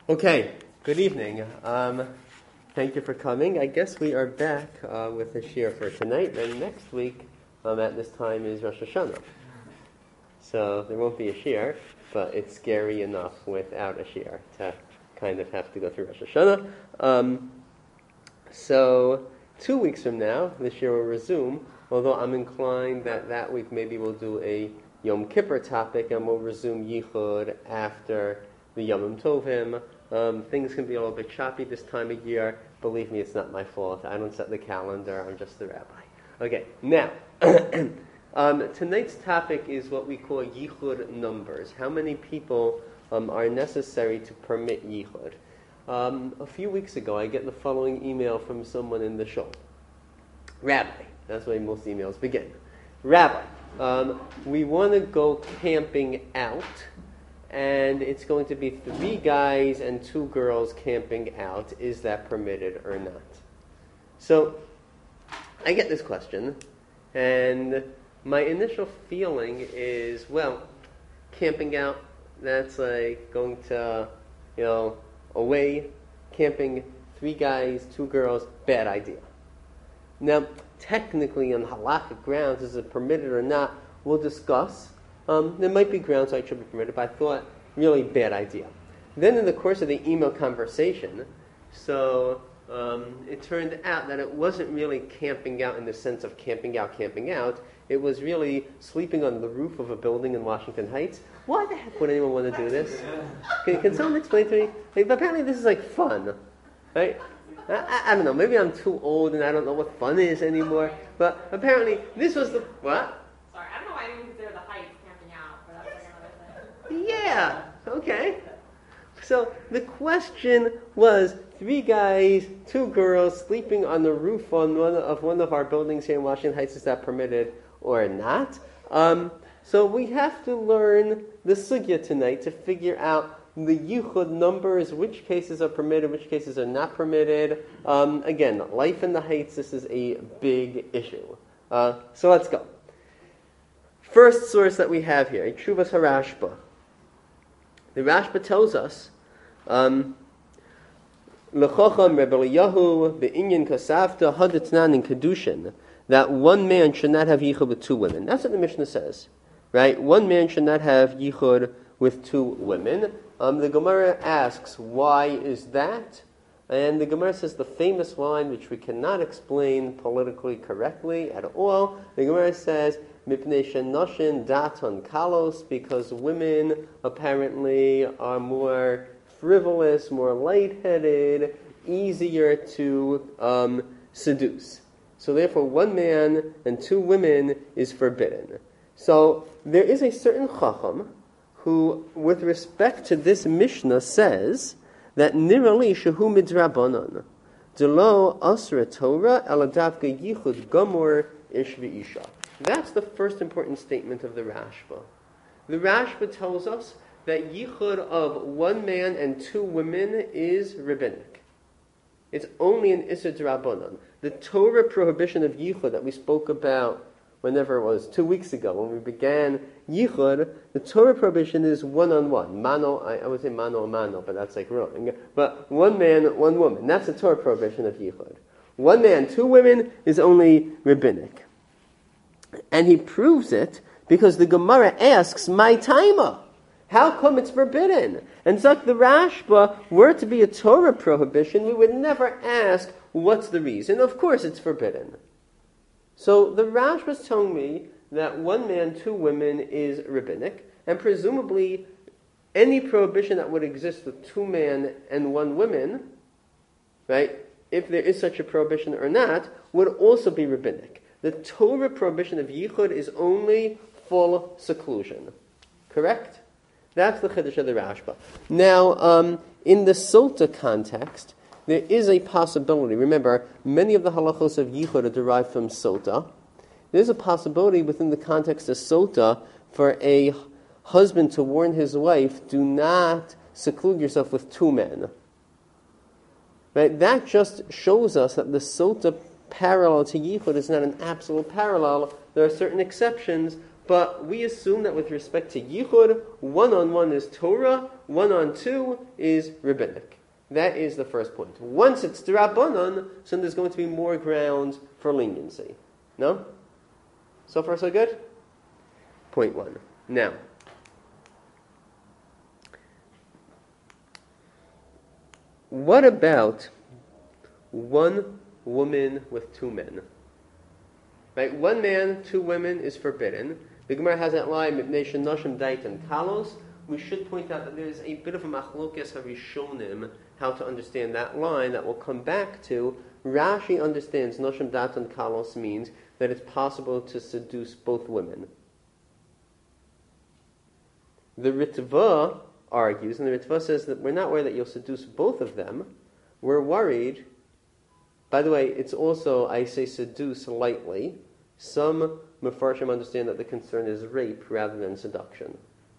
Okay, good evening. Thank you for coming. I guess we are back with a shiur for tonight, and next week at this time is Rosh Hashanah. So there won't be a shiur, but it's scary enough without a shiur to kind of have to go through Rosh Hashanah. So 2 weeks from now, the shiur will resume, although I'm inclined that week maybe we'll do a Yom Kippur topic and we'll resume Yichud after the Yomim Tovim. Things can be a little bit choppy this time of year. Believe me, it's not my fault. I don't set the calendar. I'm just the rabbi. Okay, now, tonight's topic is what we call Yichud numbers. How many people are necessary to permit Yichud? A few weeks ago, I get the following email from someone in the shul. Rabbi, that's why most emails begin. Rabbi, we want to go camping out, and it's going to be 3 guys and 2 girls camping out. Is that permitted or not? So, I get this question, and my initial feeling is, well, camping out, that's like going to, away, camping, 3 guys, 2 girls, bad idea. Now, technically, on halakhic grounds, is it permitted or not, we'll discuss. There might be grounds why it should be permitted, but I thought, really bad idea. Then in the course of the email conversation, it turned out that it wasn't really camping out in the sense of camping out. It was really sleeping on the roof of a building in Washington Heights. Why the heck would anyone want to do this? Can someone explain to me? Apparently this is like fun, right? I don't know, maybe I'm too old and I don't know what fun is anymore, but apparently this was the... What? Sorry, I don't know why I didn't consider the Heights camping out, but that's like another thing. Yeah, okay. So the question was 3 guys, 2 girls sleeping on the roof on one of our buildings here in Washington Heights. Is that permitted or not? So we have to learn the sugya tonight to figure out the yichud numbers, which cases are permitted, which cases are not permitted. Again, life in the Heights, this is a big issue. So let's go. First source that we have here, Tshuvas HaRashba. The Rashba tells us, L'chocham Rebbe Eliyahu be'inyan kasavta hadatnan in kedushin, that one man should not have yichud with 2 women. That's what the Mishnah says, right? One man should not have yichud with 2 women. The Gemara asks, why is that? And the Gemara says the famous line, which we cannot explain politically correctly at all. The Gemara says, Mipnei shenoshin daton kalos, because women apparently are more frivolous, more lightheaded, easier to seduce. So therefore, 1 man and 2 women is forbidden. So there is a certain chacham who, with respect to this Mishnah, says that nirali shehu midrabanan, delo asra Torah eladavka yichud gamor ish v'isha. That's the first important statement of the Rashba. The Rashba tells us that yichud of 1 man and 2 women is rabbinic. It's only an issa d'Rabbanan. The Torah prohibition of yichud that we spoke about whenever it was 2 weeks ago when we began yichud, the Torah prohibition is 1-on-1. Mano, I would say mano, but that's like wrong. But 1 man, 1 woman. That's the Torah prohibition of yichud. 1 man, 2 women is only rabbinic. And he proves it because the Gemara asks, my taima, how come it's forbidden? And Zak the Rashba, were it to be a Torah prohibition, we would never ask, what's the reason? Of course it's forbidden. So the Rashba is telling me that 1 man, 2 women is rabbinic, and presumably any prohibition that would exist with 2 men and 1 woman, right, if there is such a prohibition or not, would also be rabbinic. The Torah prohibition of yichud is only full seclusion. Correct? That's the chiddush of the Rashba. Now, in the Sota context, there is a possibility. Remember, many of the halachos of yichud are derived from Sota. There's a possibility within the context of Sota for a husband to warn his wife, do not seclude yourself with 2 men. Right? That just shows us that the Sota parallel to yichud is not an absolute parallel. There are certain exceptions, But we assume that with respect to Yichud, 1-on-1 is Torah, 1-on-2 is rabbinic. That is the first point. Once it's D'Rabbanan, so there's going to be more grounds for leniency. No? So far so good? Point 1. Now, what about one woman with two men? Right? One man, two women is forbidden. The Gemara has that line, Mipnei Shenoshim Dait and Kalos. We should point out that there's a bit of a machlokes harishonim how to understand that line that we'll come back to. Rashi understands Noshim Dat and Kalos means that it's possible to seduce both women. The Ritva argues, and the Ritva says that we're not worried that you'll seduce both of them. We're worried, by the way, it's also, I say seduce lightly. Some Mefarshim understand that the concern is rape rather than seduction.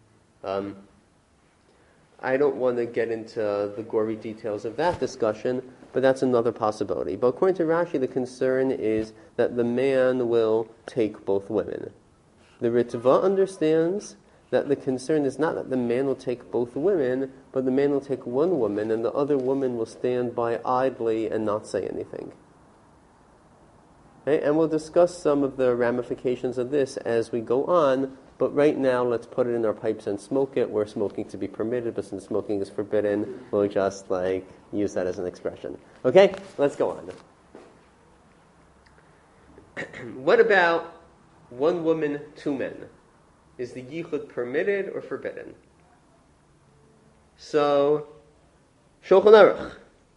I don't want to get into the gory details of that discussion, but that's another possibility. But according to Rashi, the concern is that the man will take both women. The Ritva understands that the concern is not that the man will take both women, but the man will take one woman and the other woman will stand by idly and not say anything. Okay? And we'll discuss some of the ramifications of this as we go on, but right now let's put it in our pipes and smoke it. We're smoking to be permitted, but since smoking is forbidden, we'll just use that as an expression. Okay? Let's go on. What about one woman, two men? Is the yichud permitted or forbidden? So, Shulchan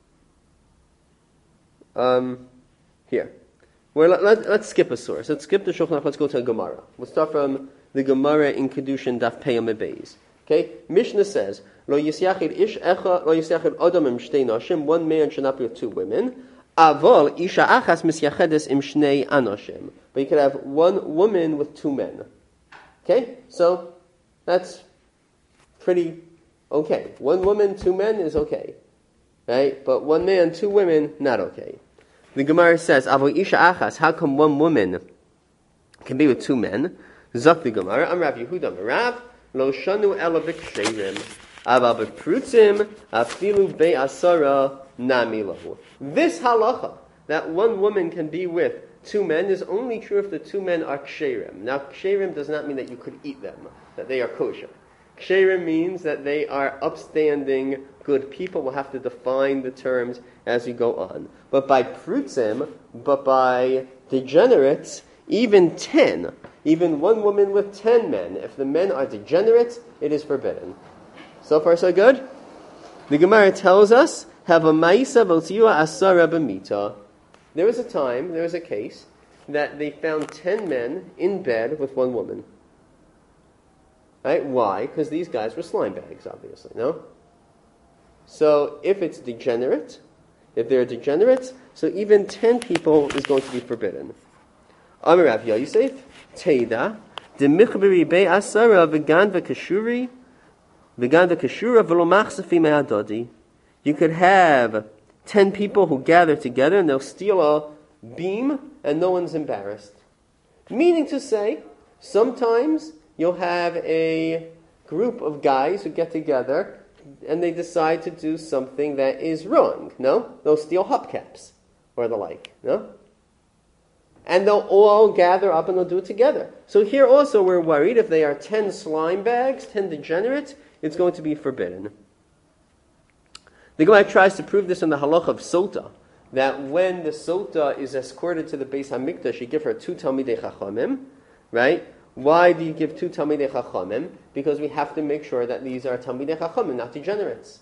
Aruch. Here. Let's skip a source. Let's skip the Shulchan Aruch. Let's go to a Gemara. We'll start from the Gemara in Kedushin Daf Pei Amud Beis. Okay? Mishnah says, Lo yisyachid ish echa, lo yisyachid adam im shtei nashim. One man should not be with two women. Avol isha achas misyachedes im shnei anashim. But you could have one woman with two men. Okay, so that's pretty okay. One woman, two men is okay, right? But one man, two women, not okay. The Gemara says, "Avo isha achas." How come one woman can be with two men? Zak the Gemara. I'm Rav Yehuda. Rav lo shanu ela b'ksherim, aval b'prutzim afilu be'asara nami lahu. This halacha that one woman can be with two men is only true if the two men are ksherim. Now, ksherim does not mean that you could eat them, that they are kosher. Ksherim means that they are upstanding, good people. We'll have to define the terms as we go on. But by prutzim, but by degenerates, even one woman with 10 men, if the men are degenerates, it is forbidden. So far, so good? The Gemara tells us, have a ma'isa v'otziua asara b'mita. There was a case, that they found 10 men in bed with one woman. Right? Why? Because these guys were slime bags, obviously, no? So if it's degenerate, if they're degenerates, so even 10 people is going to be forbidden. Amar Rav Yosef, Teida, demichberi be'asara v'gan v'kashura v'lo machsafi me'adodi. You could have 10 people who gather together and they'll steal a beam and no one's embarrassed. Meaning to say, sometimes you'll have a group of guys who get together and they decide to do something that is wrong, no? They'll steal hubcaps or the like, no? And they'll all gather up and they'll do it together. So here also we're worried if they are 10 slime bags, 10 degenerates, it's going to be forbidden. The Gemara tries to prove this in the halacha of Sota, that when the Sota is escorted to the Beis HaMikdash, you give her 2 Talmidei Chachamim, right? Why do you give 2 Talmidei Chachamim? Because we have to make sure that these are Talmidei Chachamim, not degenerates.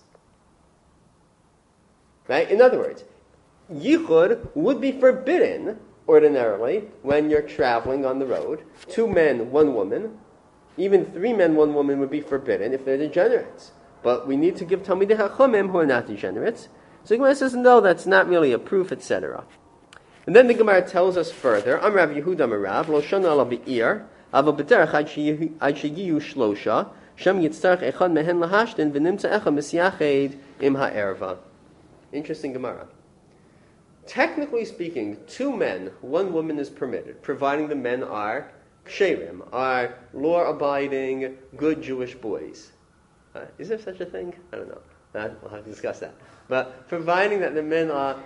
Right? In other words, Yichud would be forbidden, ordinarily, when you're traveling on the road. 2 men, 1 woman. Even 3 men, 1 woman would be forbidden if they're degenerates. But we need to give Talmidei Chachamim who are not degenerates. So the Gemara says, no, that's not really a proof, etc. And then the Gemara tells us further, Am Rav Yehuda Merav, Lo Shana Ala Be'ir, Ava B'derech Ad Shegiyu Shlosha, Shem Yitzarech Echad Mehen Lahashtin, V'nimtza Echa Misyached Im Ha'erva. Interesting Gemara. Technically speaking, 2 men, 1 woman is permitted, providing the men are ksherim, are law-abiding, good Jewish boys. Is there such a thing? I don't know. We'll have to discuss that. But providing that the men are...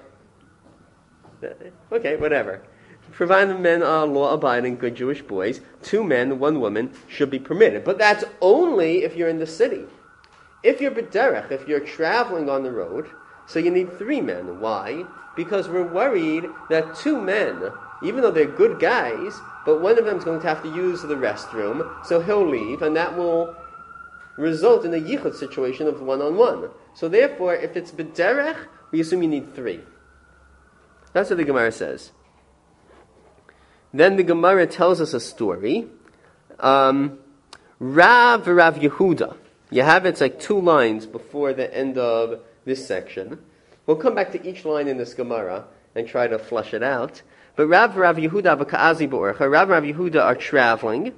Okay, whatever. Providing the men are law-abiding, good Jewish boys, 2 men, 1 woman should be permitted. But that's only if you're in the city. If you're b'derech, if you're traveling on the road, so you need 3 men. Why? Because we're worried that 2 men, even though they're good guys, but one of them is going to have to use the restroom, so he'll leave, and that will result in a yichud situation of 1-on-1. So therefore, if it's b'derech, we assume you need 3. That's what the Gemara says. Then the Gemara tells us a story. Rav Yehuda. You have it's like 2 lines before the end of this section. We'll come back to each line in this Gemara and try to flush it out. But Rav Yehuda v'ka'azi b'orcha. Rav Yehuda are traveling.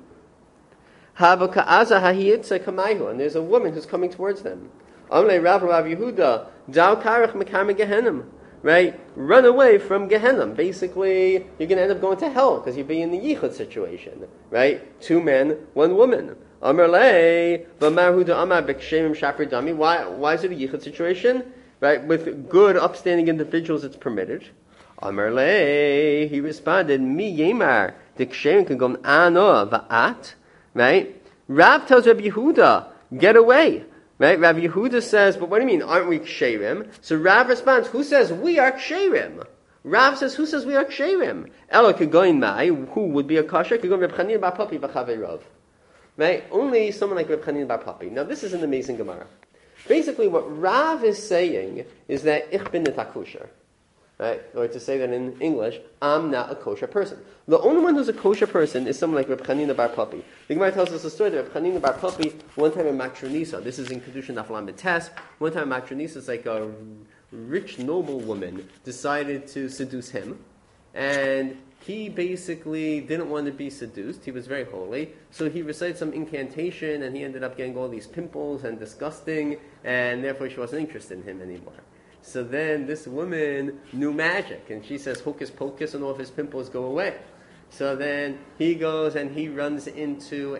And there's a woman who's coming towards them. Amle Rav Yehuda, Dao karach mekame gehenim. Right? Run away from Gehenna. Basically, you're going to end up going to hell because you'll be in the yichud situation. Right? 2 men, 1 woman. Amarle, v'marhuda amar b'kshem shafir dami. Why is it a yichud situation? Right? With good, upstanding individuals, it's permitted. Amarle, he responded, mi yemar, d'kshem kagom ano va'at. Right? Rav tells Rabbi Yehuda, get away. Right? Rav Yehuda says, but what do you mean, aren't we ksherim? So Rav responds, who says we are ksherim? Rav says, who says we are ksherim? Ela kegoin mai, who would be a kosher? Kegoin Reb Chanina bar Papi v'chaveirav. Right? Only someone like Reb Chanina bar Papi. Now this is an amazing Gemara. Basically what Rav is saying is that ich bin nit kosher. Right? Or to say that in English, I'm not a kosher person. The only one who's a kosher person is someone like Reb Chanina bar Papi. The Gemara tells us a story that Reb Chanina bar Papi, one time in Matronisa, this is in Kedushin Daf Lamed Tes, one time in Matronisa, it's like a rich noble woman decided to seduce him, and he basically didn't want to be seduced. He was very holy, so he recited some incantation, and he ended up getting all these pimples and disgusting, and therefore she wasn't interested in him anymore. So then this woman knew magic, and she says hocus pocus and all of his pimples go away. So then he goes and he runs into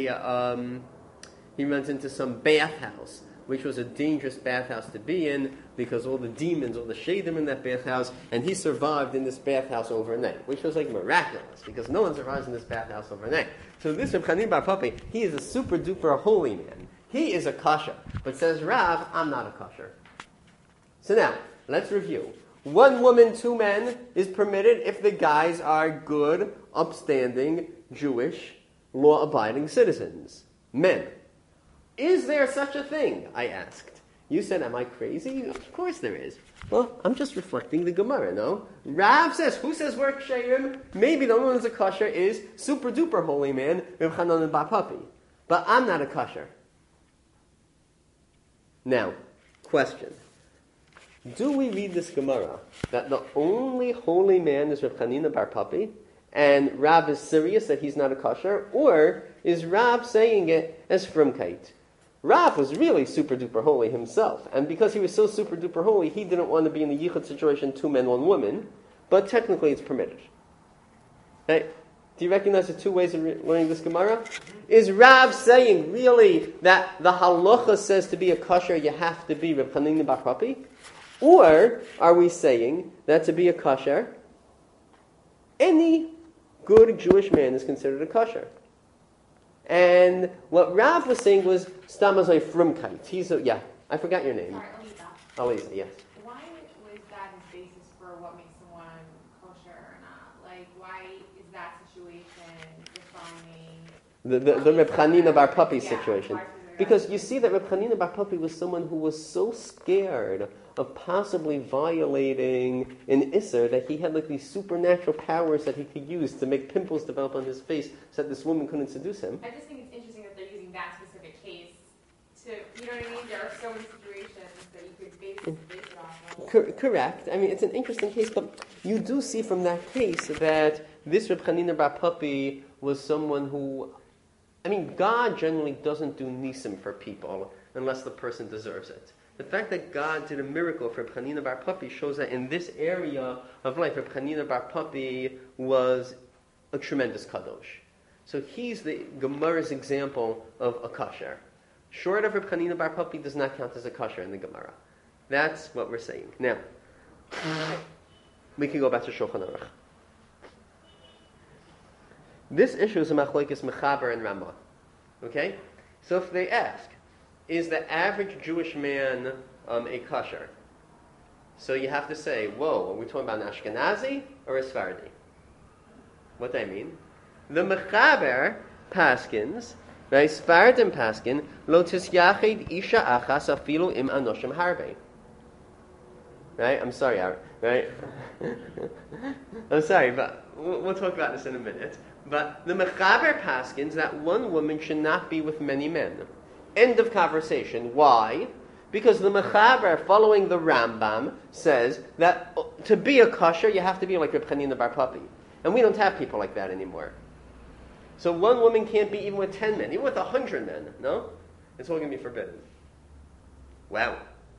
some bathhouse, which was a dangerous bathhouse to be in because all the demons, all the shadim in that bathhouse, and he survived in this bathhouse overnight, which was like miraculous because no one survives in this bathhouse overnight. So this Reb Chanina bar Papi, he is a super duper holy man. He is a kasher, but says Rav, I'm not a kasher. So now, let's review. 1 woman, 2 men is permitted if the guys are good, upstanding, Jewish, law-abiding citizens. Men. Is there such a thing? I asked. You said, am I crazy? Of course there is. Well, I'm just reflecting the Gemara, no? Rav says, who says we're ksherim? Maybe the only one who's a kasher is super-duper holy man, Reb Chanina bar Papi. But I'm not a kasher. Now, question. Do we read this Gemara that the only holy man is Reb Chanina bar Papi, and Rav is serious that he's not a kosher, or is Rav saying it as frumkeit? Rav was really super duper holy himself, and because he was so super duper holy, he didn't want to be in the yichud situation 2 men, 1 woman, but technically it's permitted. Right? Do you recognize the 2 ways of learning this Gemara? Is Rav saying really that the halacha says to be a kosher you have to be Reb Chanina bar Papi? Or are we saying that to be a kosher, any good Jewish man is considered a kosher? And what Rav was saying was stamazoi frumkeit. I forgot your name. Sorry, Aliza, yes. Why was that his basis for what makes someone kosher or not? Like, why is that situation defining the Reb Chanina bar Papi situation? Because you see that Reb Chanina bar Papi was someone who was so scared of possibly violating an Isser that he had like these supernatural powers that he could use to make pimples develop on his face so that this woman couldn't seduce him. I just think it's interesting that they're using that specific case to, you know what I mean? There are so many situations that you could base it off of. Correct. I mean, it's an interesting case, but you do see from that case that this Reb Chanina bar Papi was someone who, God generally doesn't do nisim for people unless the person deserves it. The fact that God did a miracle for Reb Chanina bar Papi shows that in this area of life, Reb Chanina bar Papi was a tremendous kadosh. So he's the Gemara's example of a kasher. Short of Reb Chanina bar Papi does not count as a kasher in the Gemara. That's what we're saying. Now, we can go back to Shulchan Aruch. This issue is a machlokes Mechaber and Ramah. Okay? So if they ask, is the average Jewish man a kasher? So you have to say, whoa, are we talking about an Ashkenazi or a Sephardi? What do I mean? The Mechaber paskins, right? Sephardim paskin, lo tisyachid isha achas afilu im anoshim harbe. Right? I'm sorry, right? I'm sorry, but we'll talk about this in a minute. But the Mechaber paskins that one woman should not be with many men. End of conversation. Why? Because the Mechaber, following the Rambam, says that to be a kasher, you have to be like Reb Chanina bar Papi. And we don't have people like that anymore. So one woman can't be even with 10 men, even with 100 men, no? It's all going to be forbidden. Wow.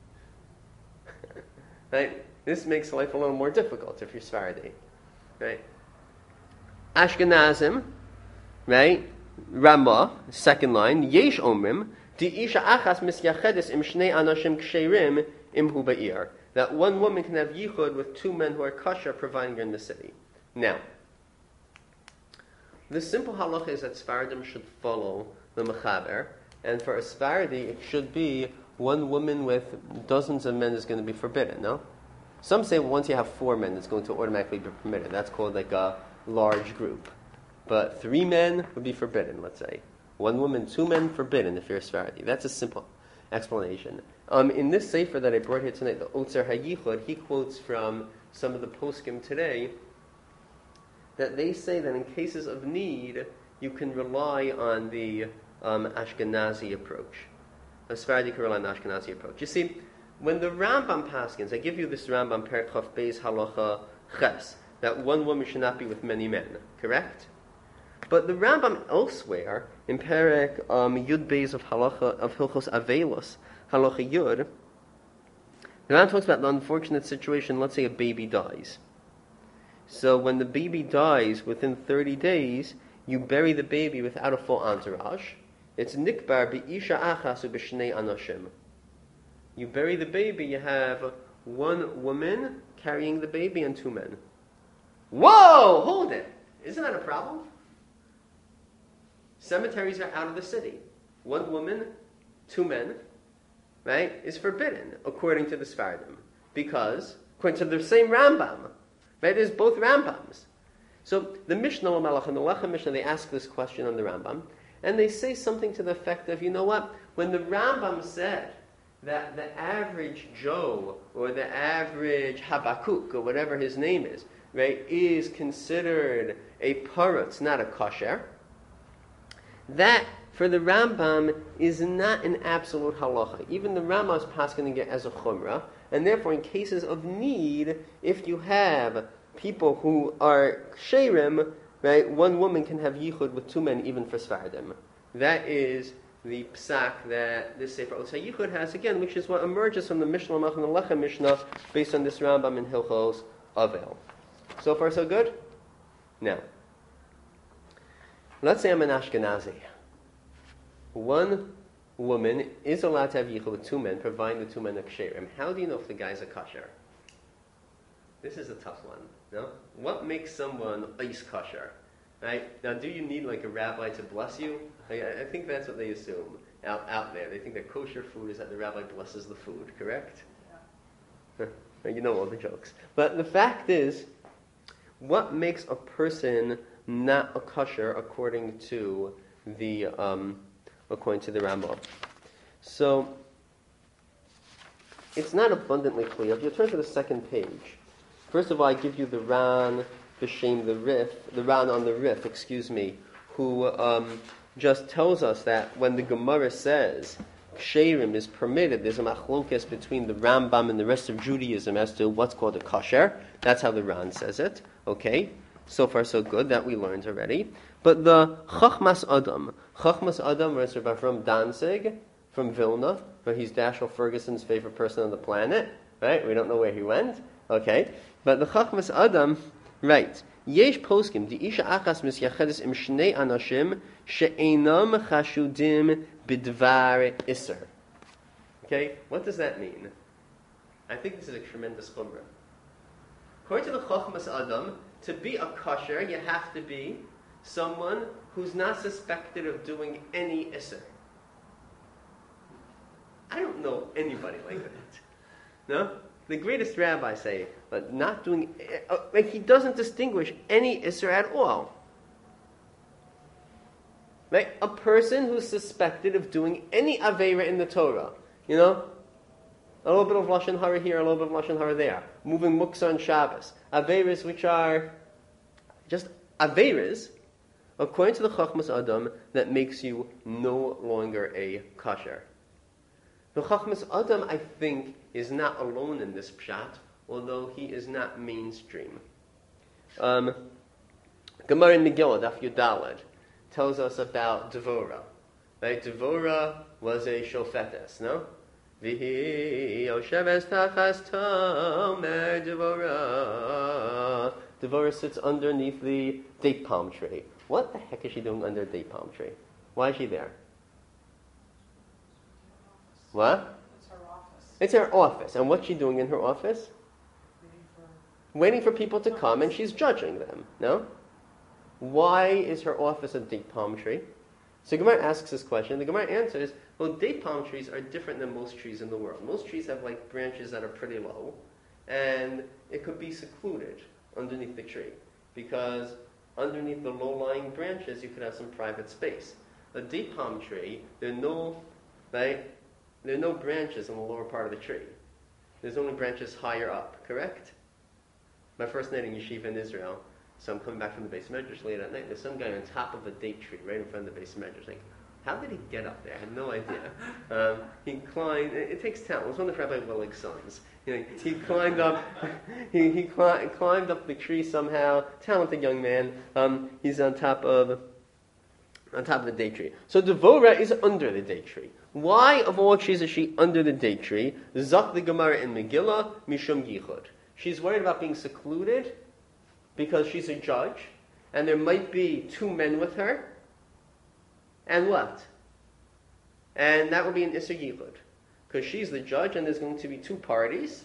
Right? This makes life a little more difficult if you're Sephardi. Right? Ashkenazim, right? Ramah, second line, Yesh Omrim, Di Isha Achas Misyachedes Im Shnei Anashim Ksherim Im Hu Ba'ir. That one woman can have yichud with two men who are kosher, providing you're in the city. Now, the simple halacha is that Sephardim should follow the Mechaber, and for a Sephardi, it should be one woman with dozens of men is going to be forbidden, no? Some say once you have 4 men, it's going to automatically be permitted. That's called like a large group. But 3 men would be forbidden, let's say. 1 woman, 2 men, forbidden if you're a Sephardi. That's a simple explanation. In this sefer that I brought here tonight, the Otzer HaYichud, he quotes from some of the poskim today that they say that in cases of need, you can rely on the Ashkenazi approach. A Sephardi can rely on the Ashkenazi approach. You see, when the Rambam paskins, I give you this Rambam Perek Chaf Beis Halacha Ches, that one woman should not be with many men, correct? But the Rambam elsewhere, in Perek Yud Beis of Halacha of Hilchos Avelos, Halacha Yud, the Rambam talks about the unfortunate situation, let's say a baby dies. So when the baby dies, within 30 days, you bury the baby without a full entourage. It's nikbar bi'isha achas u'b'shnei anoshim. You bury the baby, you have 1 woman carrying the baby and 2 men. Whoa! Hold it! Isn't that a problem? Cemeteries are out of the city. 1 woman, 2 men, right, is forbidden, according to the Sephardim. Because, according to the same Rambam, right, there's both Rambams. So the Mishnah Lamelech and the Lechem Mishnah, they ask this question on the Rambam, and they say something to the effect of, you know what, when the Rambam said that the average Joe, or the average Habakkuk, or whatever his name is, right, is considered a parutz, not a kosher, that, for the Rambam, is not an absolute halacha. Even the Rambam is paskening it as a chumrah, and therefore in cases of need, if you have people who are ksherim, right, 1 woman can have yichud with 2 men, even for Sephardim. That is the psak that this Sefer Otzer HaYichud has, again, which is what emerges from the Mishnah Lamelech and the Lechem Mishnah, based on this Rambam in Hilchos Avel. So far, so good? Now, let's say I'm an Ashkenazi. 1 woman is allowed to have yichud with 2 men, providing the 2 men are ksherim. How do you know if the guy's a kosher? This is a tough one, no? What makes someone is kosher? Right? Now, do you need like a rabbi to bless you? I think that's what they assume out there. They think that kosher food is that the rabbi blesses the food, correct? Yeah. You know all the jokes. But the fact is, what makes a person not a kosher according to the Rambam? So, it's not abundantly clear. If you turn to the second page, first of all, I give you the Ran, the Ran on the Rif, who just tells us that when the Gemara says ksherim is permitted, there's a machlokes between the Rambam and the rest of Judaism as to what's called a kosher. That's how the Ran says it. Okay, so far so good, that we learned already. But the Chachmas Adam was Rabbi Avram Danzig from Vilna, but he's Dashiell Ferguson's favorite person on the planet, right? We don't know where he went. Okay, but the Chachmas Adam, Right. Yesh poskim di isha achas misyachedes im shnei anashim she'enam chashudim bidvar iser. Okay, what does that mean? I think this is a tremendous chumrah. According to the Chochmas Adam, to be a kosher, you have to be someone who's not suspected of doing any iser. I don't know anybody like that. No? The greatest rabbis say, but not doing, like he doesn't distinguish any iser at all. Right? A person who's suspected of doing any aveira in the Torah, you know, a little bit of lashon hara here, a little bit of lashon hara there, moving muksa on Shabbos, aveiras which are just aveiras, according to the Chachmas Adam, that makes you no longer a kosher. The Chachmas Adam, I think, is not alone in this pshat, although he is not mainstream. Gemara in Megillah, Daf Yudalad, tells us about Devorah. Right? Devorah was a shofetes, no? Vihi yosheves tachas tomer Devorah. Devorah sits underneath the date palm tree. What the heck is she doing under a date palm tree? Why is she there? What? It's her office. It's her office. And what's she doing in her office? Waiting for people to come, and she's judging them. No? Why is her office a date palm tree? So Gemara asks this question. The Gemara answers, well, date palm trees are different than most trees in the world. Most trees have like branches that are pretty low, and it could be secluded underneath the tree, because underneath the low-lying branches you could have some private space. A date palm tree, there are no branches in the lower part of the tree. There's only branches higher up, correct? My first night in yeshiva in Israel, so I'm coming back from the base medrash late at night, there's some guy on top of a date tree right in front of the base medrash. Like, how did he get up there? I had no idea. He climbed, it takes talent. It was one of Rabbi Willig's sons. You know, he climbed up, he climbed up the tree somehow, talented young man. He's on top of the date tree. So Devorah is under the date tree. Why, of all trees, is she under the date tree? Zak the Gemara in Megillah, Mishum Yichud. She's worried about being secluded because she's a judge, and there might be two men with her. And what? And that would be an Isser Yichud. Because she's the judge, and there's going to be two parties,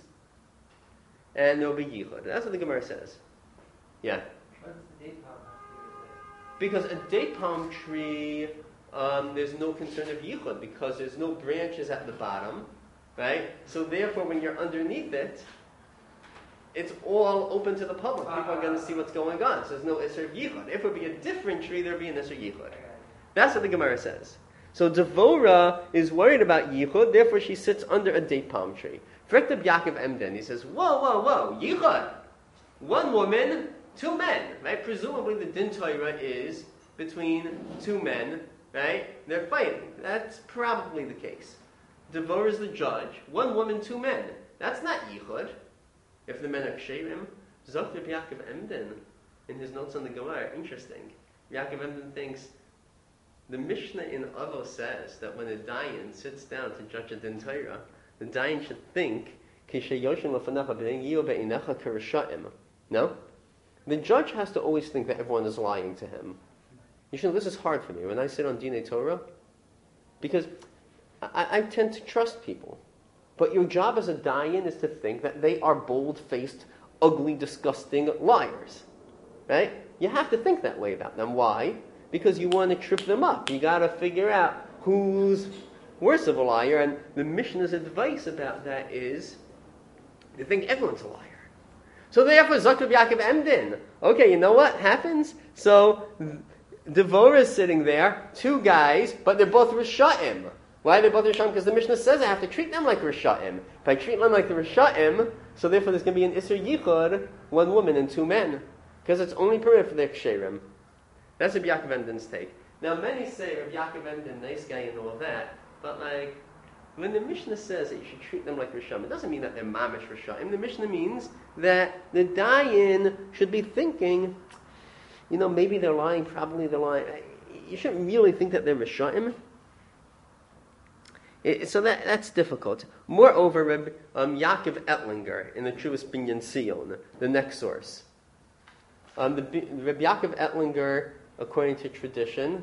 and there will be Yichud. That's what the Gemara says. Yeah? What does the date palm have to do with it? Because a date palm tree, there's no concern of yichud because there's no branches at the bottom, right? So therefore, when you're underneath it, it's all open to the public. People are going to see what's going on. So there's no isser of yichud. If it would be a different tree, there would be an isser yichud. That's what the Gemara says. So Devorah is worried about yichud, therefore she sits under a date palm tree. Friktab Yaakov Emden, he says, whoa, yichud. One woman, two men, right? Presumably the din Torah is between two men, right? They're fighting. That's probably the case. Devorah is the judge. One woman, two men. That's not yichud. If the men are ksherim, Zokter Yaakov Emden, in his notes on the Gemara, interesting. Yaakov Emden thinks the Mishnah in Avos says that when a dayan sits down to judge a din Torah, the dayan should think, no? The judge has to always think that everyone is lying to him. You should know, this is hard for me when I sit on Dinei Torah, because I tend to trust people. But your job as a dayan is to think that they are bold-faced, ugly, disgusting liars. Right? You have to think that way about them. Why? Because you want to trip them up. You got to figure out who's worse of a liar. And the Mishnah's advice about that is to think everyone's a liar. So therefore, Zakub Yaakov Emden. Okay, you know what happens? So Devorah is sitting there, two guys, but they're both Risha'im. Why are they both Risha'im? Because the Mishnah says I have to treat them like Risha'im. If I treat them like the Risha'im, so therefore there's going to be an Isser Yichud, one woman and two men. Because it's only permitted for their Ksherim. That's Rabbi Yaakov Emden's take. Now many say Rabbi Yaakov Emden, nice guy and all that, but like, when the Mishnah says that you should treat them like Risha'im, it doesn't mean that they're mamish Risha'im. The Mishnah means that the dayan should be thinking, you know, maybe they're lying, probably they're lying. You shouldn't really think that they're Risha'im. So that's difficult. Moreover, Yaakov Ettlinger in the Truas Binyan Sion, the next source, Rabbi Yaakov Ettlinger, according to tradition,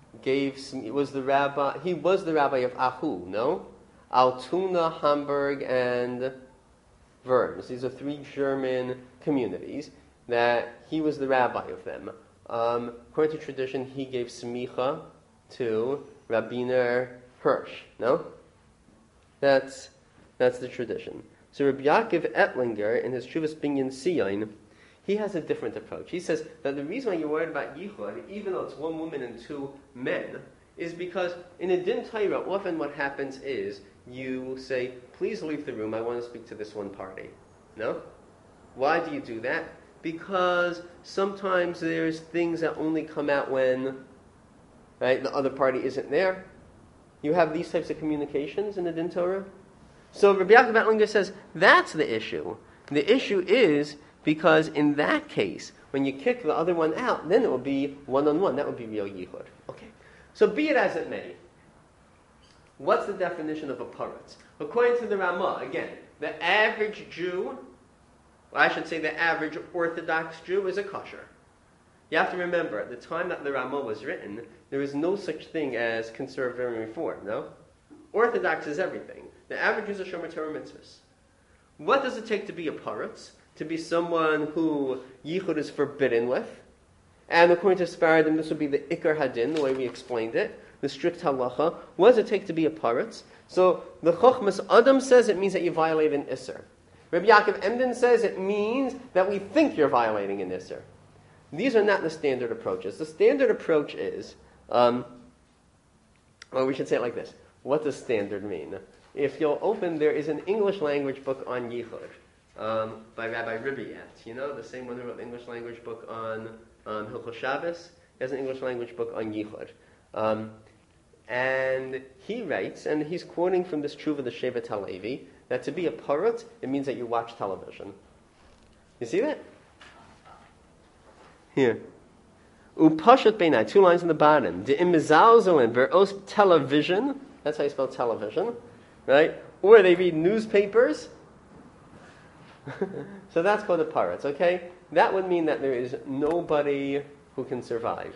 was the rabbi of Ahu, no? Altona, Hamburg, and Worms. These are 3 German communities that he was the rabbi of them. According to tradition, he gave smicha to Rabbiner Hirsch. No? That's the tradition. So Rabbi Yaakov Ettlinger, in his Shuvas Binyan Sion, he has a different approach. He says that the reason why you're worried about yichud, even though it's 1 woman and 2 men, is because in a din Torah, often what happens is you say, please leave the room, I want to speak to this one party. No? Why do you do that? Because sometimes there's things that only come out when, right, the other party isn't there. You have these types of communications in the din Torah. So Rabbi Yaakov Ettlinger says that's the issue. The issue is because in that case, when you kick the other one out, then it will be one-on-one. That would be real yichud. Okay. So be it as it may. What's the definition of a paratz? According to the Ramah, again, the average Jew, well, I should say the average Orthodox Jew is a kosher. You have to remember, at the time that the Ramah was written, there was no such thing as conservative and reform, no? Orthodox is everything. The average is a shomer Torah mitzvahs. What does it take to be a paratz? To be someone who yichud is forbidden with. And according to Sfaradim, this would be the Ikar Hadin, the way we explained it, the strict halacha. What does it take to be a paratz? So the Chochmas Adam says it means that you violate an Isser. Rabbi Yaakov Emden says it means that we think you're violating an Isser. These are not the standard approaches. The standard approach is, well, we should say it like this. What does standard mean? If you'll open, there is an English language book on yichud by Rabbi Ribiat. You know, the same one who wrote the English language book on Hilchos Shabbos. He has an English language book on yichud. And he writes, and he's quoting from this Tshuva, the Shevet HaLevi, that to be a parut, it means that you watch television. You see that? Here. Upashat beinai, 2 lines in the bottom. De imizalzoin veros television. That's how you spell television, right? Or they read newspapers. So that's called a paratz, okay? That would mean that there is nobody who can survive.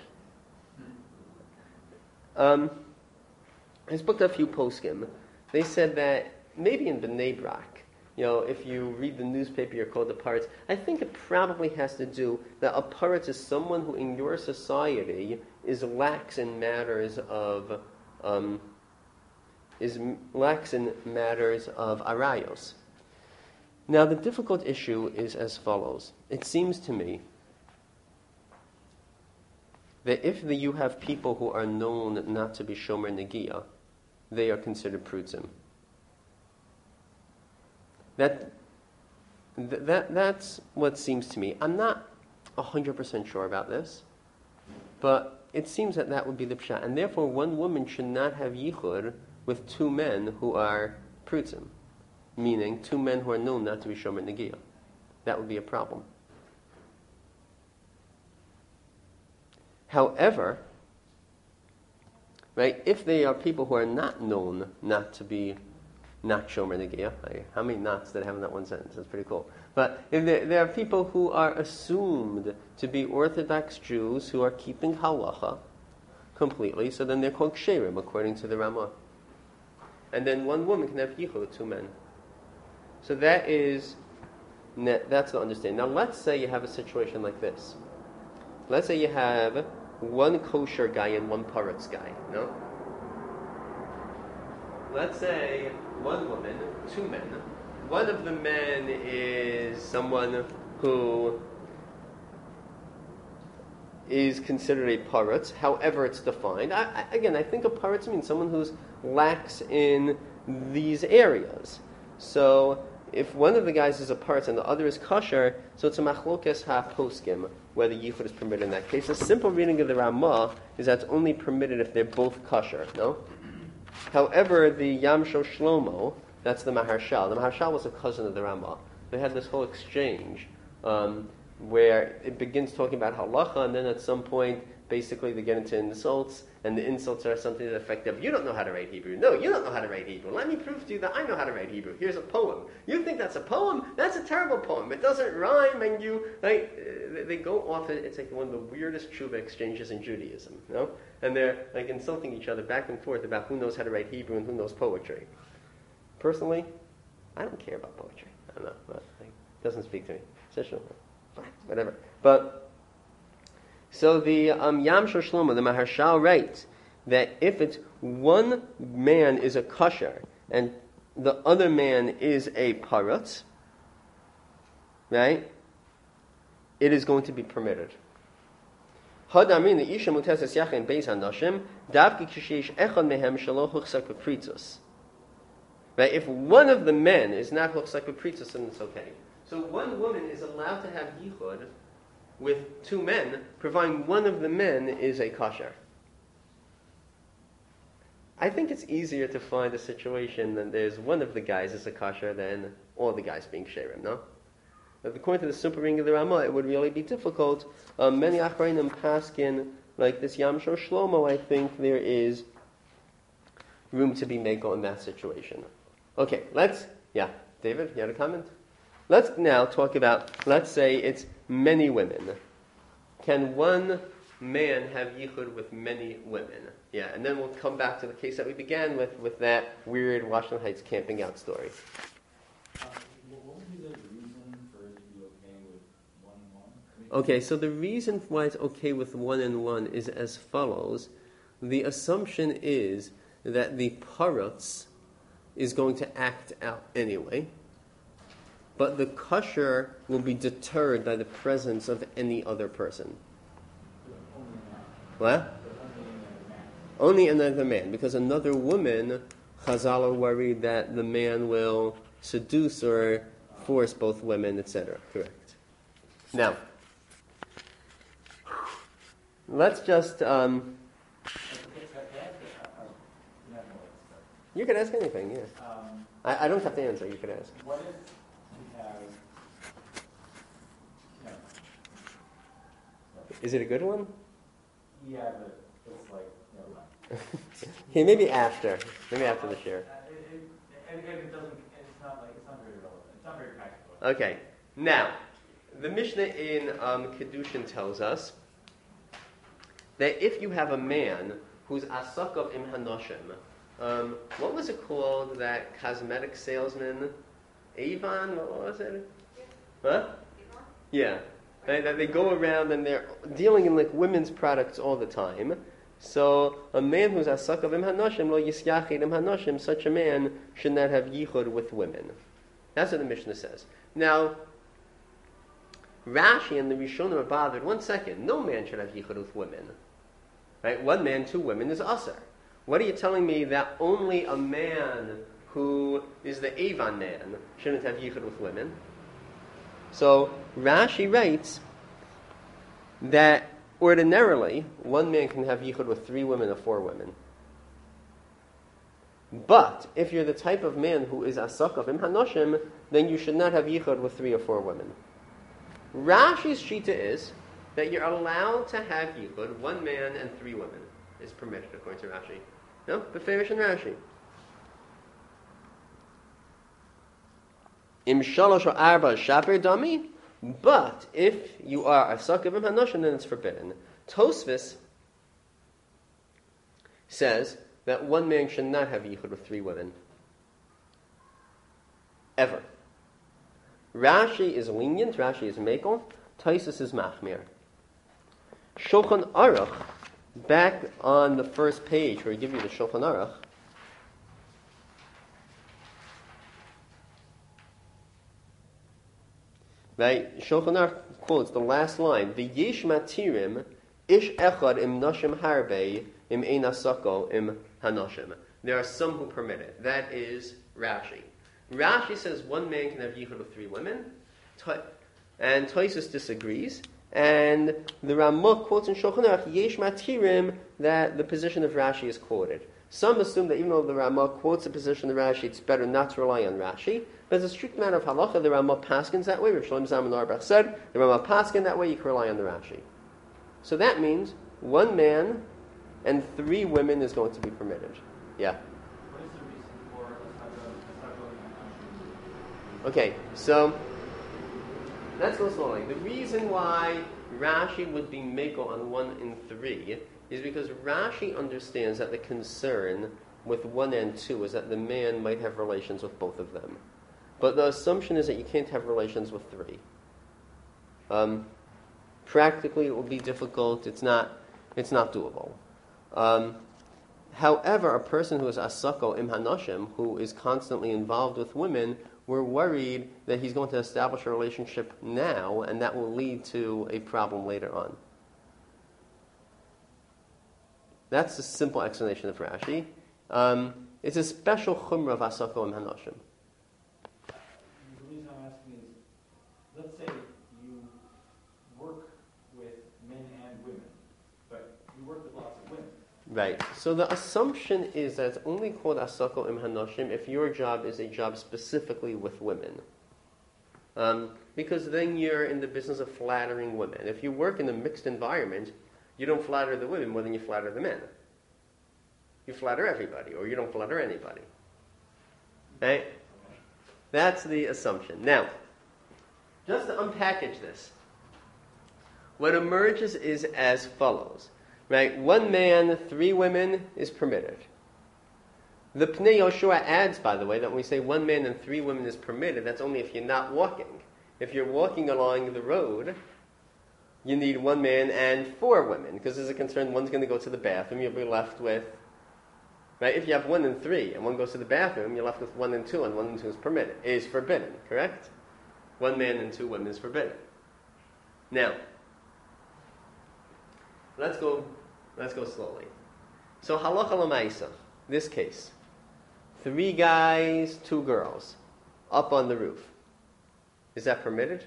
I spoke to a few poskim. They said that maybe in Bnei Brak, if you read the newspaper, you're called a paratz. I think it probably has to do that a paratz is someone who in your society is lax in matters of arayos. Now the difficult issue is as follows. It seems to me that if you have people who are known not to be shomer negiah, they are considered prutzim. That's what seems to me. I'm not 100% sure about this, but it seems that would be the pshat. And therefore, 1 woman should not have yichud with 2 men who are prutzim, meaning 2 men who are known not to be shomer negiah. That would be a problem. However, right, if they are people who are not known not to be not shomer negiah, how many knots did I have in that one sentence? That's pretty cool. But if there are people who are assumed to be Orthodox Jews who are keeping halacha completely, so then they're called ksherim according to the Ramah. And then 1 woman can have yichud with 2 men. So that's the understanding. Now let's say you have a situation like this. Let's say you have 1 kosher guy and 1 paratz guy, no? Let's say 1 woman, 2 men. One of the men is someone who is considered a paratz, however it's defined. I think a paratz means someone who's lax in these areas. So if one of the guys is a paratz and the other is kosher, so it's a machlokes ha-poskim, whether yichud is permitted in that case. A simple reading of the Ramah is that it's only permitted if they're both kosher, no? However, the Yamsho Shlomo, that's the Maharshal. The Maharshal was a cousin of the Ramah. They had this whole exchange where it begins talking about halacha, and then at some point, basically they get into insults, and the insults are something to the effect of, you don't know how to write Hebrew. No, you don't know how to write Hebrew. Let me prove to you that I know how to write Hebrew. Here's a poem. You think that's a poem? That's a terrible poem. It doesn't rhyme, and they go off. It's like one of the weirdest tshuva exchanges in Judaism, you know? And they're like insulting each other back and forth about who knows how to write Hebrew and who knows poetry. Personally, I don't care about poetry. I don't know, but it doesn't speak to me. Fine, whatever. But so the Yam Shel Shlomo, the Maharshal writes that if it's one man is a kosher and the other man is a parutz, right? It is going to be permitted. Right? If one of the men is not huchsak b'pritzos, then it's okay. So one woman is allowed to have yichud with two men, providing one of the men is a kosher. I think it's easier to find a situation that there's one of the guys is a kosher than all the guys being sherim, no? But according to the super ring of the Ramah, it would really be difficult. Many achronim paskin, like this Yam Shel Shlomo, I think there is room to be meko in that situation. Okay, David, you had a comment? Let's now talk about, let's say it's many women. Can one man have yichud with many women? Yeah, and then we'll come back to the case that we began with that weird Washington Heights camping out story. What would be the reason for it to be okay with one and one? Okay, so the reason why it's okay with one and one is as follows. The assumption is that the parutz is going to act out anyway, but the kosher will be deterred by the presence of any other person. What? Only another man, because another woman, Chazal are worried that the man will seduce or force both women, etc. Correct. Now, let's just... You could ask anything, yeah. I don't have to answer, you could ask. What if we have... Is it a good one? Yeah, but it's like... Okay, maybe after the share. It doesn't... It's not very relevant. It's not very practical. Okay, now, the Mishnah in Kedushin tells us that if you have a man who's asakav im hanoshim, what was it called, that cosmetic salesman? Avon? What was it? Huh? Yeah. They go around and they're dealing in like women's products all the time. So a man who's asakav im hanoshim, lo yisyachid im hanoshim, such a man should not have yichud with women. That's what the Mishnah says. Now, Rashi and the Rishonim are bothered. 1 second, no man should have yichud with women. Right? One man, two women is asar. What are you telling me that only a man who is the Avon man shouldn't have yichud with women? So Rashi writes that ordinarily one man can have yichud with 3 women or 4 women. But if you're the type of man who is asakav im hanoshim, then you should not have yichud with 3 or 4 women. Rashi's shita is that you're allowed to have yichud, 1 man and 3 women is permitted according to Rashi. No, Beferish and Rashi. Im shalosh or arba shaper dami, but if you are asakav im hanoshim, then it's forbidden. Tosfos says that 1 man should not have yichud with 3 women. Ever. Rashi is lenient, Rashi is mekel, Tosfos is machmir. Shulchan Aruch, back on the first page where we give you the Shulchan Aruch, right? Shulchan Aruch quotes the last line, the yesh matirim ish echad im nashim harbe im ein asako im hanoshim. There are some who permit it. That is Rashi. Rashi says 1 man can have yichud with 3 women, and Tosfos disagrees. And the Ramah quotes in Shulchan Aruch, yesh matirim, that the position of Rashi is quoted. Some assume that even though the Ramah quotes the position of Rashi, it's better not to rely on Rashi. But as a strict matter of halacha, the Ramah paskins that way. Rav Shlomo Zalman Auerbach said, the Ramah paskin that way, you can rely on the Rashi. So that means 1 man and 3 women is going to be permitted. Yeah. What is the reason for asakav? Okay, so let's go slowly. The reason why Rashi would be Meko on 1 and 3 is because Rashi understands that the concern with 1 and 2 is that the man might have relations with both of them. But the assumption is that you can't have relations with 3. Practically, it will be difficult. It's not doable. However, a person who is asako im hanoshim, who is constantly involved with women, we're worried that he's going to establish a relationship now, and that will lead to a problem later on. That's the simple explanation of Rashi. It's a special chumrah of asako im hanoshim. The reason I'm asking is, let's say you work with men and women, but you work with lots of women. Right. So the assumption is that it's only called asako im hanoshim if your job is a job specifically with women. Because then you're in the business of flattering women. If you work in a mixed environment, you don't flatter the women more than you flatter the men. You flatter everybody, or you don't flatter anybody. Right? That's the assumption. Now, just to unpackage this, what emerges is as follows. Right? 1 man, 3 women is permitted. The Pnei Yoshua adds, by the way, that when we say 1 man and 3 women is permitted, that's only if you're not walking. If you're walking along the road, you need 1 man and 4 women, because there's a concern one's going to go to the bathroom, you'll be left with, right? If you have 1 and 3, and one goes to the bathroom, you're left with 1 and 2, and 1 and 2 is forbidden, correct? 1 man and 2 women is forbidden. Now, let's go slowly. So halacha l'maisa, this case, 3 guys, 2 girls, up on the roof. Is that permitted?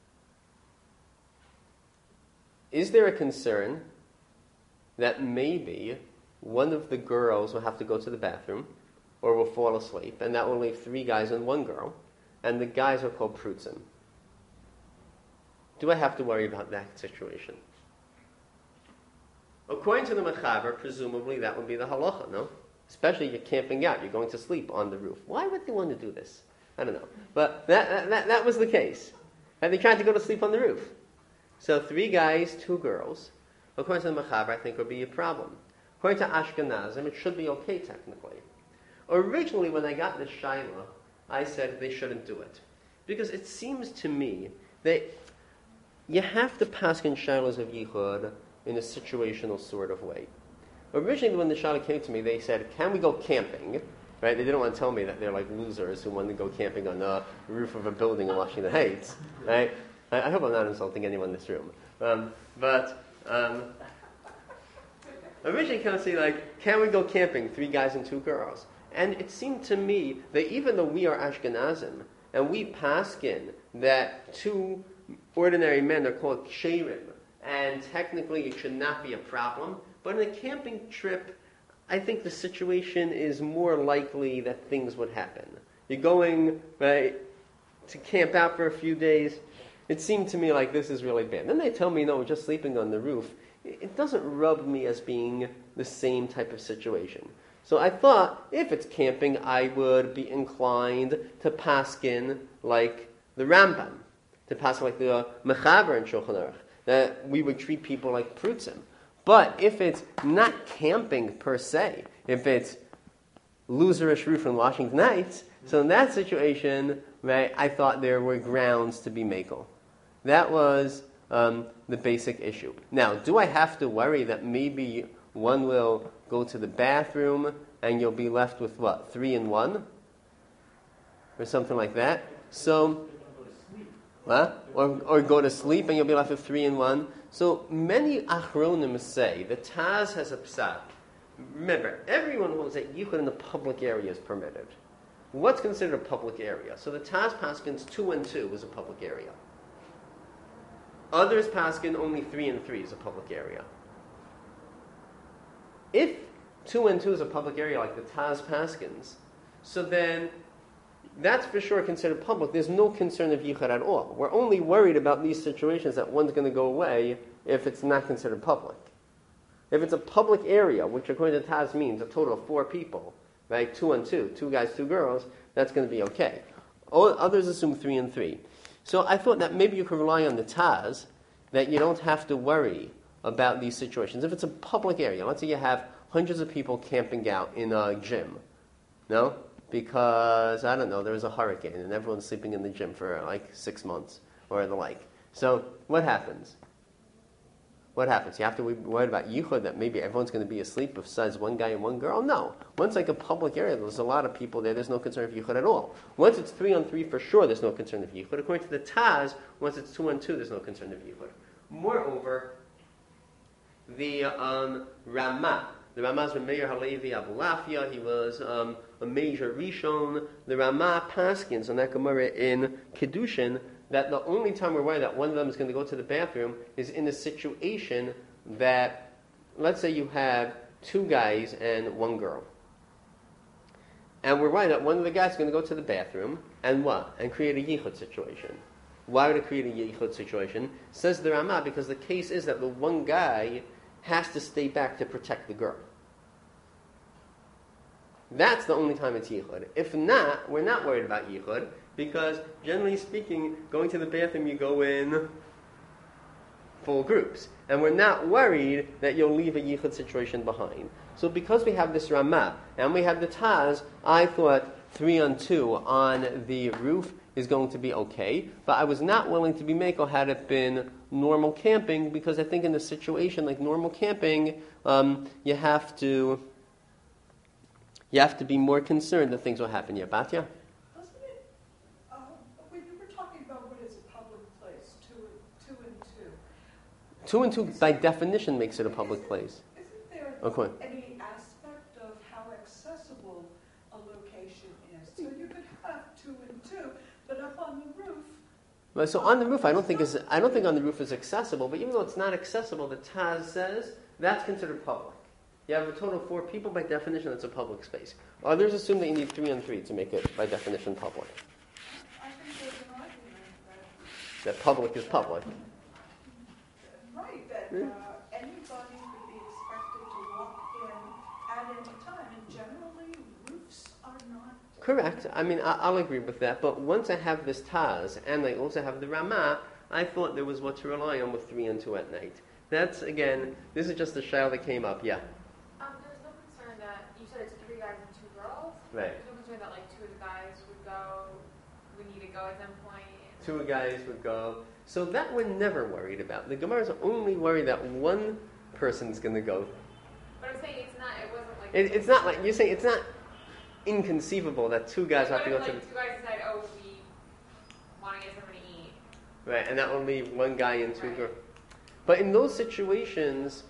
Is there a concern that maybe one of the girls will have to go to the bathroom or will fall asleep, and that will leave 3 guys and 1 girl, and the guys are called prutzim? Do I have to worry about that situation? According to the Mechaber, presumably that would be the halacha, no? Especially if you're camping out, you're going to sleep on the roof. Why would they want to do this? I don't know. But that was the case. And they tried to go to sleep on the roof. So 3 guys, 2 girls. According to the Mechaber, I think would be a problem. According to Ashkenazim, it should be okay technically. Originally, when I got this shaila, I said they shouldn't do it. Because it seems to me that you have to paskin shailas of yichud in a situational sort of way. Originally, when the shaila came to me, they said, can we go camping? Right? They didn't want to tell me that they're like losers who want to go camping on the roof of a building in Washington Heights. Right? I hope I'm not insulting anyone in this room. Originally, kind of say like, can we go camping? 3 guys and 2 girls. And it seemed to me that even though we are Ashkenazim, and we paskin that 2 ordinary men are called ksherim, and technically it should not be a problem, but in a camping trip, I think the situation is more likely that things would happen. You're going, right, to camp out for a few days. It seemed to me like this is really bad. Then they tell me, no, we're just sleeping on the roof. It doesn't rub me as being the same type of situation. So I thought, if it's camping, I would be inclined to paskin like the Rambam, to paskin like the Mechaber and Shulchan Aruch, that we would treat people like prutzim. But if it's not camping per se, if it's loserish roof in Washington Heights, so in that situation, right, I thought there were grounds to be makel. That was the basic issue. Now, do I have to worry that maybe one will go to the bathroom and you'll be left with what, 3 and 1? Or something like that? So, what? Or go to sleep and you'll be left with 3 and 1? So many achronim say the Taz has a psat. Remember, everyone holds that yichud in the public area is permitted. What's considered a public area? So the Taz paskins 2 and 2 is a public area. Others paskin only 3 and 3 is a public area. If 2 and 2 is a public area like the Taz paskins, so then that's for sure considered public. There's no concern of yichud at all. We're only worried about these situations that one's going to go away if it's not considered public. If it's a public area, which according to Taz means a total of 4 people, right? 2 and 2, 2 guys, 2 girls, that's going to be okay. Others assume 3 and 3. So I thought that maybe you could rely on the Taz, that you don't have to worry about these situations. If it's a public area, let's say you have hundreds of people camping out in a gym, no? Because, I don't know, there was a hurricane and everyone's sleeping in the gym for like 6 months or the like. So what happens? What happens? You have to be worried about yichud, that maybe everyone's going to be asleep besides one guy and one girl? No. Once like a public area, there's a lot of people there, there's no concern of yichud at all. Once it's 3-on-3 for sure, there's no concern of yichud. According to the Taz, once it's 2-on-2, there's no concern of yichud. Moreover, the Ramah, the Ramah's Meir Halevi Abu Lafia, he was a major Rishon. The Ramah paskins on that Gemara in Kedushin, that the only time we're worried that one of them is going to go to the bathroom is in a situation that, let's say you have 2 guys and 1 girl. And we're worried that one of the guys is going to go to the bathroom and what? And create a yichud situation. Why would it create a yichud situation? Says the Ramah, because the case is that the one guy has to stay back to protect the girl. That's the only time it's yichud. If not, we're not worried about yichud, because generally speaking, going to the bathroom, you go in full groups. And we're not worried that you'll leave a yichud situation behind. So because we have this Ramah, and we have the Taz, I thought 3-on-2 on the roof is going to be okay, but I was not willing to be meko had it been normal camping, because I think in a situation like normal camping, you have to be more concerned that things will happen. Yeah, Batya? Doesn't it, when you were talking about what is a public place, two and two. 2-on-2 by definition makes it a public place. Isn't there Okay. any aspect of how accessible a location is? So you could have 2-and-2, but up on the roof. Well, so on the roof, I don't think on the roof is accessible. But even though it's not accessible, the Taz says that's considered public. You have a total of 4 people. By definition, that's a public space. Others assume that you need 3-on-3 to make it by definition public. I think there's an argument That public is public. right, that anybody would be expected to walk in at any time, and generally roofs are not. Correct. I mean, I'll agree with that. But once I have this Taz and I also have the Ramah, I thought there was what to rely on with 3-on-2 at night. That's, again, this is just a shell that came up. Yeah. There's no concern that, you said it's 3 guys and 2 girls? Right. There's no concern that like 2 of the guys would need to go at some point? 2 guys would go. So that we're never worried about. The Gemara is only worried that one person's going to go. But I'm saying it wasn't like... It's not like, you're saying it's not inconceivable that 2 guys have to go to like 2 guys decide, oh, we want to get something to eat. right, and that will leave 1 guy and 2 Right. girls. But in those situations,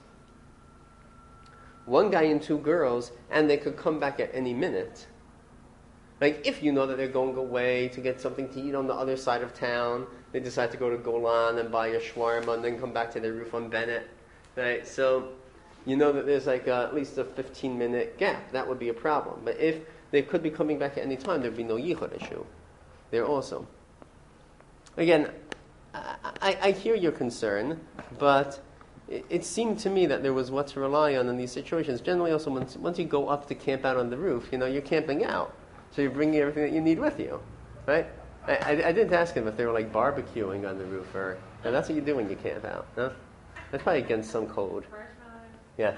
1 guy and 2 girls, and they could come back at any minute. Like, if you know that they're going away to get something to eat on the other side of town, they decide to go to Golan and buy a shawarma and then come back to their roof on Bennett, right? So, you know that there's like at least a 15-minute gap. That would be a problem. But if they could be coming back at any time, there'd be no yichud issue there also. Again, I hear your concern, but it seemed to me that there was what to rely on in these situations. Generally also, once you go up to camp out on the roof, you're camping out. So you're bringing everything that you need with you, right? I didn't ask him if they were like barbecuing on the roof or... No, that's what you do when you camp out, no? That's probably against some code. Yeah.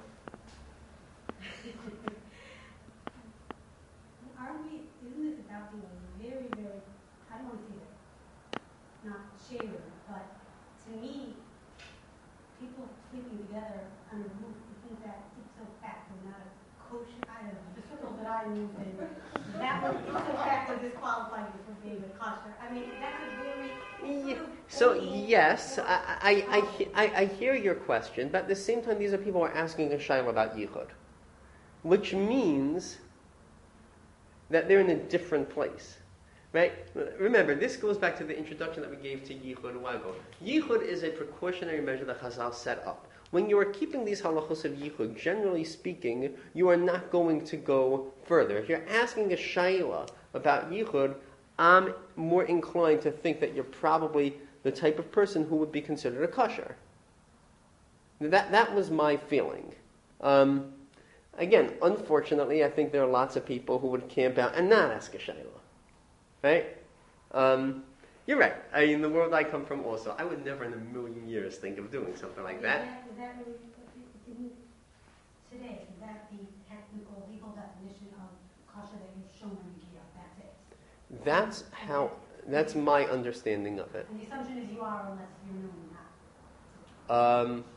Isn't it about being very, very, I don't want to say that, not sharing, but to me, people sleeping together on a roof, isn't that ipso facto not a kosher, I don't know, the circles that I moved in, that was ipso facto disqualifying you from being a kosher. I mean, that's a very... So yes, I hear your question, but at the same time, these are people who are asking a shayla about yichud, which means that they're in a different place, right? Remember, this goes back to the introduction that we gave to yichud a while ago. Yichud is a precautionary measure that Chazal set up. When you are keeping these halachos of yichud, generally speaking, you are not going to go further. If you're asking a shayla about yichud, I'm more inclined to think that you're probably the type of person who would be considered a kosher. That was my feeling. Again, unfortunately, I think there are lots of people who would camp out and not ask a shayla, right? You're right. I mean, the world I come from also, I would never in a million years think of doing something like that. Is that really, didn't, today, is that the technical legal definition of kosher that you've shown in the That's it? That's my understanding of it. And the assumption is you are unless you're known not.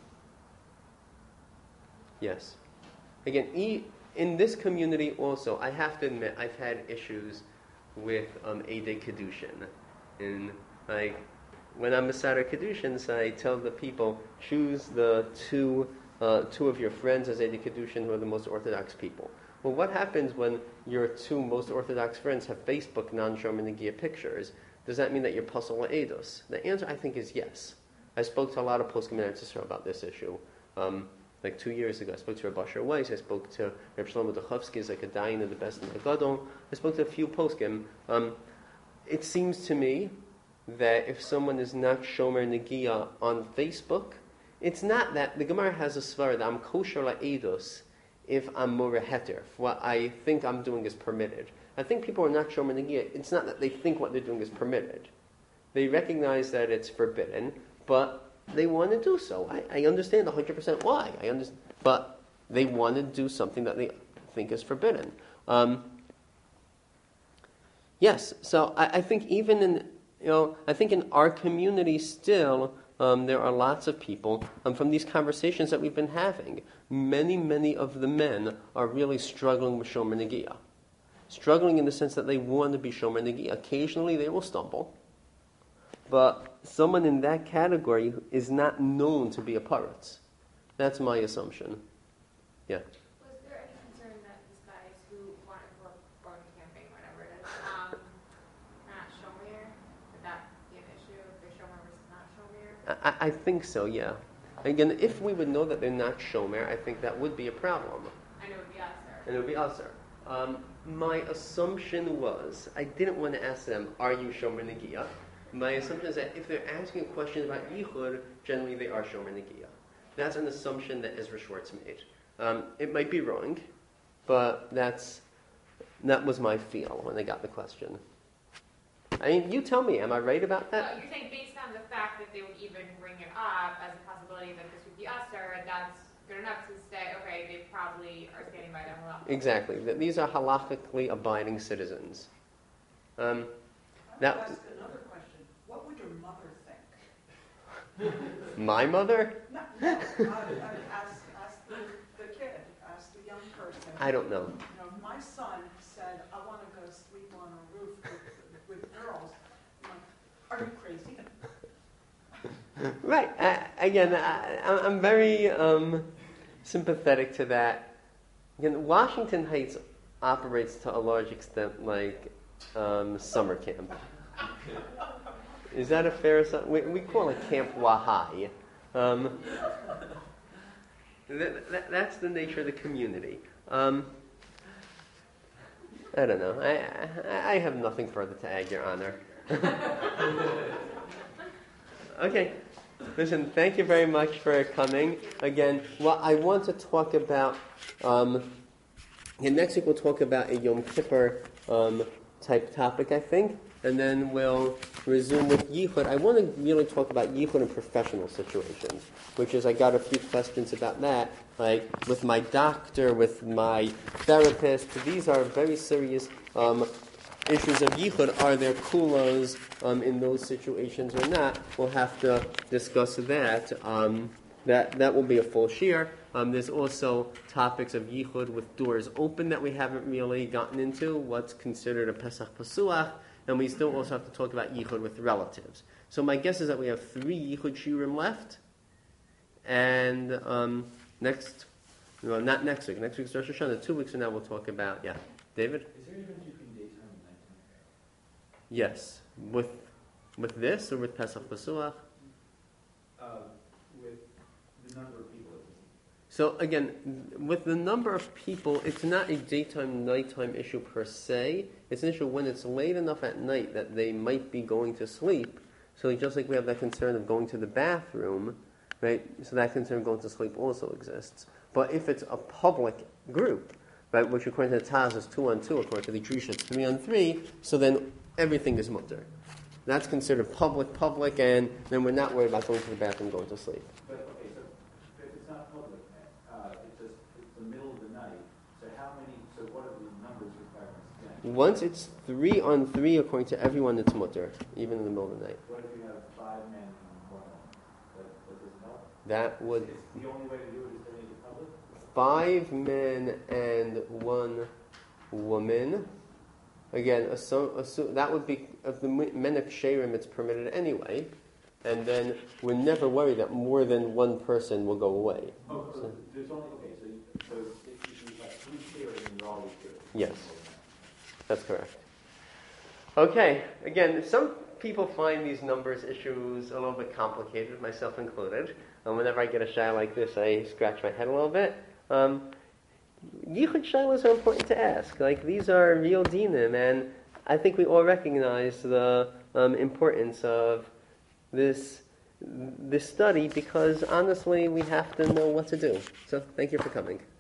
Yes. Again, in this community also, I have to admit, I've had issues with Eidei Kedushin. And like, when I'm Masada Kedushins, I tell the people, choose the two of your friends as Eidei Kedushin who are the most Orthodox people. Well, what happens when your two most Orthodox friends have Facebook non-Shomer Negiah pictures? Does that mean that you're Pasal Eidos? The answer, I think, is yes. I spoke to a lot of poskim in Eretz Yisrael about this issue. Like 2 years ago, I spoke to Rabbi Asher Weiss, I spoke to Reb Shlomo Duchovsky, like a Dayan of the best in the Gadol. I spoke to a few poskim. It seems to me that if someone is not Shomer Negiah on Facebook, it's not that the Gemara has a svar that I'm kosher la'edos if I'm mora heter. What I think I'm doing is permitted. I think people are not Shomer Negiah. It's not that they think what they're doing is permitted. They recognize that it's forbidden, but they want to do so. I understand 100% why. But they want to do something that they think is forbidden. Yes, so I think even in our community still, there are lots of people from these conversations that we've been having. Many of the men are really struggling with Shomer Negiah. Struggling in the sense that they want to be Shomer Negiah. Occasionally they will stumble. But someone in that category is not known to be a paratz. That's my assumption. Yeah. Was there any concern that these guys who wanted to go to camping, whatever it is, not shomer? Would that be an issue if they're shomer versus not shomer? I think so, yeah. Again, if we would know that they're not shomer, I think that would be a problem. And it would be usher. And it would be usher. My assumption was, I didn't want to ask them, are you Shomer Negiah? My assumption is that if they're asking a question about Yichud, generally they are Shomer Negiah. That's an assumption that Ezra Schwartz made. It might be wrong, but that was my feel when I got the question. I mean, you tell me, am I right about that? You're saying based on the fact that they would even bring it up as a possibility that this would be usher, that's good enough to say, okay, they probably are standing by their halacha. Exactly. That these are halachically abiding citizens. I'll ask another question. What would your mother think? My mother? No. Ask the kid. Ask the young person. I don't know. My son said, I want to go sleep on a roof with girls. I'm like, are you crazy? Right. Again, I'm very sympathetic to that. Again, Washington Heights operates to a large extent like summer camp. Is that a fair assumption? We call it Camp Wahai. That's the nature of the community. I don't know. I have nothing further to add, Your Honor. Okay. Listen, thank you very much for coming. Again, what I want to talk about, next week we'll talk about a Yom Kippur type topic, I think, and then we'll resume with Yichud. I want to really talk about Yichud in professional situations, which is I got a few questions about that, like with my doctor, with my therapist. These are very serious issues of Yichud. Are there kulos in those situations or not? We'll have to discuss that. That will be a full shir. There's also topics of Yichud with doors open that we haven't really gotten into. What's considered a Pesach Pasuach, and we still also have to talk about Yichud with relatives. So my guess is that we have 3 Yichud shiurim left, and not next week. Next week's Rosh Hashanah. 2 weeks from now we'll talk about David. Is there a difference between daytime and nighttime? Yes, with this or with Pesach Pasuach? With the number of people. So again, with the number of people, it's not a daytime-nighttime issue per se. It's an issue when it's late enough at night that they might be going to sleep. So just like we have that concern of going to the bathroom, right? So that concern of going to sleep also exists. But if it's a public group, right, which according to the Taz is 2 on 2, according to the Drisha it's 3 on 3, so then everything is mutter. that's considered public, and then we're not worried about going to the bathroom, going to sleep. But, okay, so if it's not public, it's the middle of the night, so what are the numbers requirements then? Once it's 3 on 3, according to everyone, it's mutter, even in the middle of the night. What if you have 5 men and 1 woman? That doesn't help? That would... It's the only way to do it is to make it public? 5 men and 1 woman. Again, that would be, of the men of Ksherim, it's permitted anyway. And then we're never worried that more than one person will go away. Oh, so there's only, okay, so if you have 3 Ksherim, you're always good. Yes, that's correct. Okay, again, some people find these numbers issues a little bit complicated, myself included. And whenever I get a shayla like this, I scratch my head a little bit. Yichud shaylas are important to ask. Like, these are real dinim, and I think we all recognize the importance of this study, because honestly, we have to know what to do. So, thank you for coming.